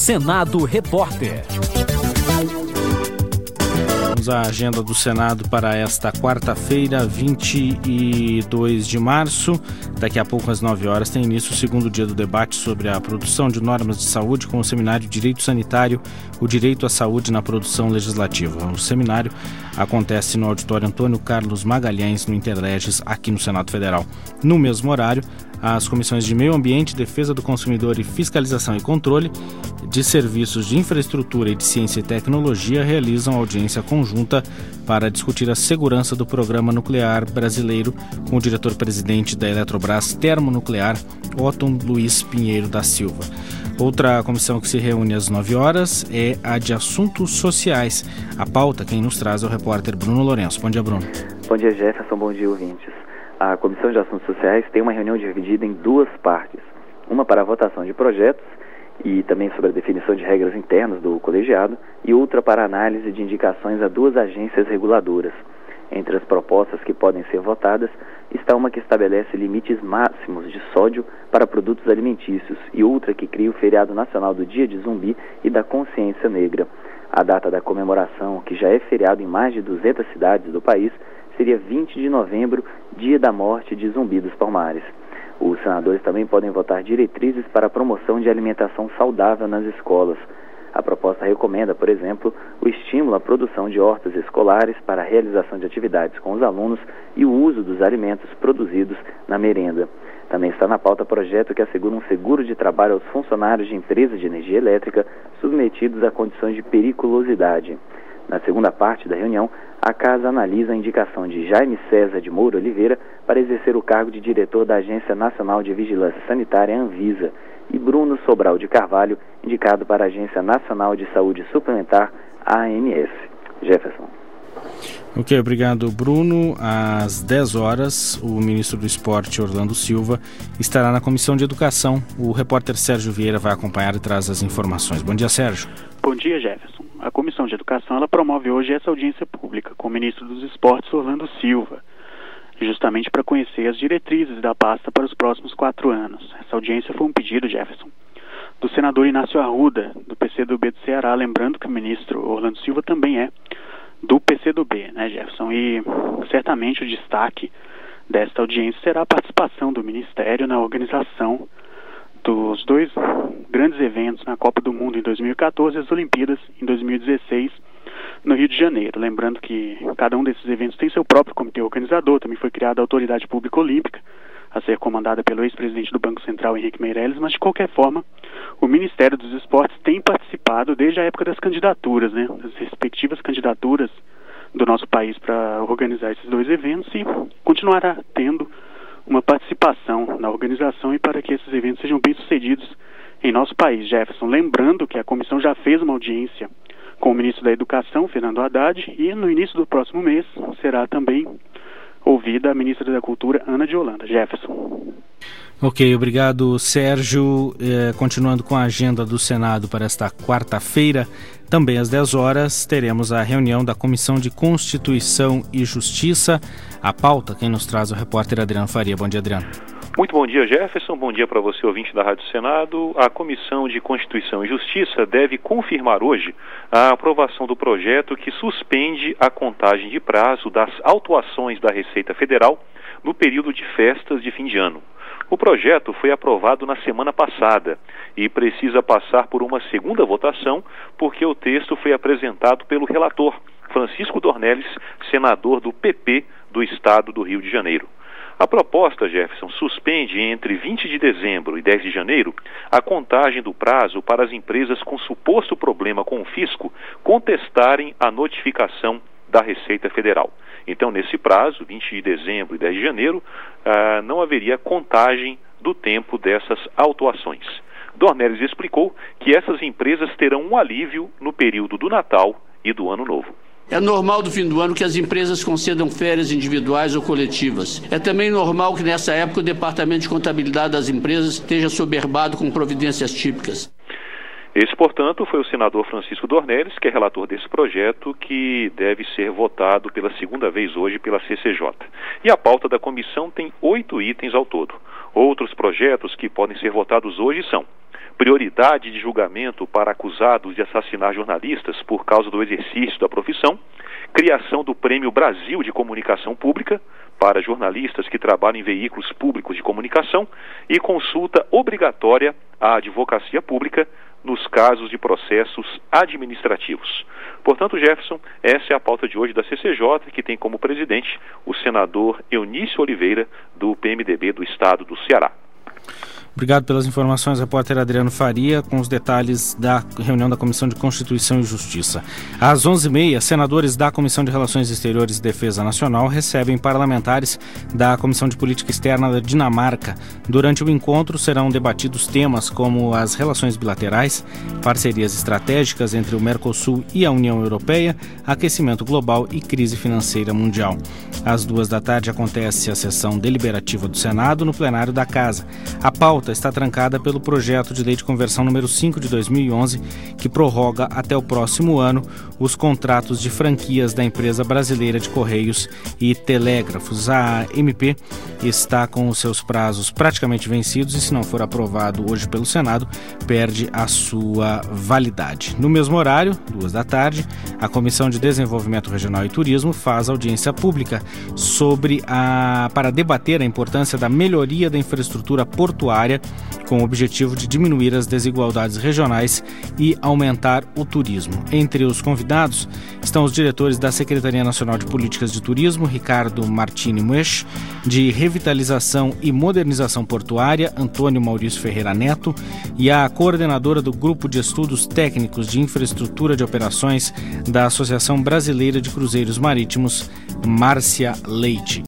Senado Repórter. Vamos à agenda do Senado para esta quarta-feira, 22 de março. Daqui a pouco, às 9 horas, tem início o segundo dia do debate sobre a produção de normas de saúde com o seminário Direito Sanitário, o Direito à Saúde na Produção Legislativa. O seminário acontece no auditório Antônio Carlos Magalhães, no Interleges, aqui no Senado Federal. No mesmo horário, as comissões de Meio Ambiente, Defesa do Consumidor e Fiscalização e Controle de Serviços de Infraestrutura e de Ciência e Tecnologia realizam audiência conjunta para discutir a segurança do programa nuclear brasileiro com o diretor-presidente da Eletrobras Termonuclear, Otton Luiz Pinheiro da Silva. Outra comissão que se reúne às 9 horas é a de Assuntos Sociais. A pauta, quem nos traz é o repórter Bruno Lourenço. Bom dia, Bruno. Bom dia, Jefferson. Bom dia, ouvintes. A Comissão de Assuntos Sociais tem uma reunião dividida em duas partes. Uma para a votação de projetos e também sobre a definição de regras internas do colegiado, e outra para a análise de indicações a duas agências reguladoras. Entre as propostas que podem ser votadas está uma que estabelece limites máximos de sódio para produtos alimentícios e outra que cria o feriado nacional do Dia de Zumbi e da Consciência Negra. A data da comemoração, que já é feriado em mais de 200 cidades do país, seria 20 de novembro, dia da morte de Zumbi dos Palmares. Os senadores também podem votar diretrizes para a promoção de alimentação saudável nas escolas. A proposta recomenda, por exemplo, o estímulo à produção de hortas escolares para a realização de atividades com os alunos e o uso dos alimentos produzidos na merenda. Também está na pauta projeto que assegura um seguro de trabalho aos funcionários de empresas de energia elétrica submetidos a condições de periculosidade. Na segunda parte da reunião, a Casa analisa a indicação de Jaime César de Moura Oliveira para exercer o cargo de diretor da Agência Nacional de Vigilância Sanitária, Anvisa, e Bruno Sobral de Carvalho, indicado para a Agência Nacional de Saúde Suplementar, ANS. Jefferson. Ok, obrigado, Bruno. Às 10 horas, o ministro do Esporte, Orlando Silva, estará na Comissão de Educação. O repórter Sérgio Vieira vai acompanhar e traz as informações. Bom dia, Sérgio. Bom dia, Jefferson. A Comissão de Educação ela promove hoje essa audiência pública com o ministro dos Esportes, Orlando Silva, justamente para conhecer as diretrizes da pasta para os próximos 4 anos. Essa audiência foi um pedido, Jefferson, do senador Inácio Arruda, do PCdoB do Ceará, lembrando que o ministro Orlando Silva também é do PCdoB, né, Jefferson? E certamente o destaque desta audiência será a participação do Ministério na organização dos dois grandes eventos na Copa do Mundo em 2014 e as Olimpíadas em 2016 no Rio de Janeiro. Lembrando que cada um desses eventos tem seu próprio comitê organizador, também foi criada a Autoridade Pública Olímpica, a ser comandada pelo ex-presidente do Banco Central, Henrique Meirelles, mas de qualquer forma, o Ministério dos Esportes tem participado desde a época das candidaturas, né, das respectivas candidaturas do nosso país para organizar esses dois eventos e continuará tendo uma participação na organização e para que esses eventos sejam bem-sucedidos em nosso país, Jefferson. Lembrando que a comissão já fez uma audiência com o ministro da Educação, Fernando Haddad, e no início do próximo mês será também ouvida a ministra da Cultura, Ana de Holanda. Jefferson. Ok, obrigado, Sérgio. Continuando com a agenda do Senado para esta quarta-feira, também às 10 horas, teremos a reunião da Comissão de Constituição e Justiça. A pauta, quem nos traz é o repórter Adriano Faria. Bom dia, Adriano. Muito bom dia, Jefferson. Bom dia para você, ouvinte da Rádio Senado. A Comissão de Constituição e Justiça deve confirmar hoje a aprovação do projeto que suspende a contagem de prazo das autuações da Receita Federal no período de festas de fim de ano. O projeto foi aprovado na semana passada e precisa passar por uma segunda votação porque o texto foi apresentado pelo relator, Francisco Dornelles, senador do PP do Estado do Rio de Janeiro. A proposta, Jefferson, suspende entre 20 de dezembro e 10 de janeiro a contagem do prazo para as empresas com suposto problema com o fisco contestarem a notificação da Receita Federal. Então, nesse prazo, 20 de dezembro e 10 de janeiro, não haveria contagem do tempo dessas autuações. Dornelles explicou que essas empresas terão um alívio no período do Natal e do Ano Novo. É normal do fim do ano que as empresas concedam férias individuais ou coletivas. É também normal que nessa época o Departamento de Contabilidade das empresas esteja soberbado com providências típicas. Esse, portanto, foi o senador Francisco Dornelles, que é relator desse projeto, que deve ser votado pela segunda vez hoje pela CCJ. E a pauta da comissão tem 8 itens ao todo. Outros projetos que podem ser votados hoje são prioridade de julgamento para acusados de assassinar jornalistas por causa do exercício da profissão, criação do Prêmio Brasil de Comunicação Pública para jornalistas que trabalham em veículos públicos de comunicação e consulta obrigatória à advocacia pública nos casos de processos administrativos. Portanto, Jefferson, essa é a pauta de hoje da CCJ, que tem como presidente o senador Eunício Oliveira, do PMDB do estado do Ceará. Obrigado pelas informações, repórter Adriano Faria, com os detalhes da reunião da Comissão de Constituição e Justiça. Às 11h30, senadores da Comissão de Relações Exteriores e Defesa Nacional recebem parlamentares da Comissão de Política Externa da Dinamarca. Durante o encontro serão debatidos temas como as relações bilaterais, parcerias estratégicas entre o Mercosul e a União Europeia, aquecimento global e crise financeira mundial. Às 14h acontece a sessão deliberativa do Senado no plenário da Casa. A pauta está trancada pelo projeto de lei de conversão número 5 de 2011, que prorroga até o próximo ano os contratos de franquias da empresa brasileira de Correios e Telégrafos. A MP está com os seus prazos praticamente vencidos e, se não for aprovado hoje pelo Senado, perde a sua validade. No mesmo horário, 14h, a Comissão de Desenvolvimento Regional e Turismo faz audiência pública para debater a importância da melhoria da infraestrutura portuária com o objetivo de diminuir as desigualdades regionais e aumentar o turismo. Entre os convidados estão os diretores da Secretaria Nacional de Políticas de Turismo, Ricardo Martini Muesch, de Revitalização e Modernização Portuária, Antônio Maurício Ferreira Neto, e a coordenadora do Grupo de Estudos Técnicos de Infraestrutura de Operações da Associação Brasileira de Cruzeiros Marítimos, Márcia Leite.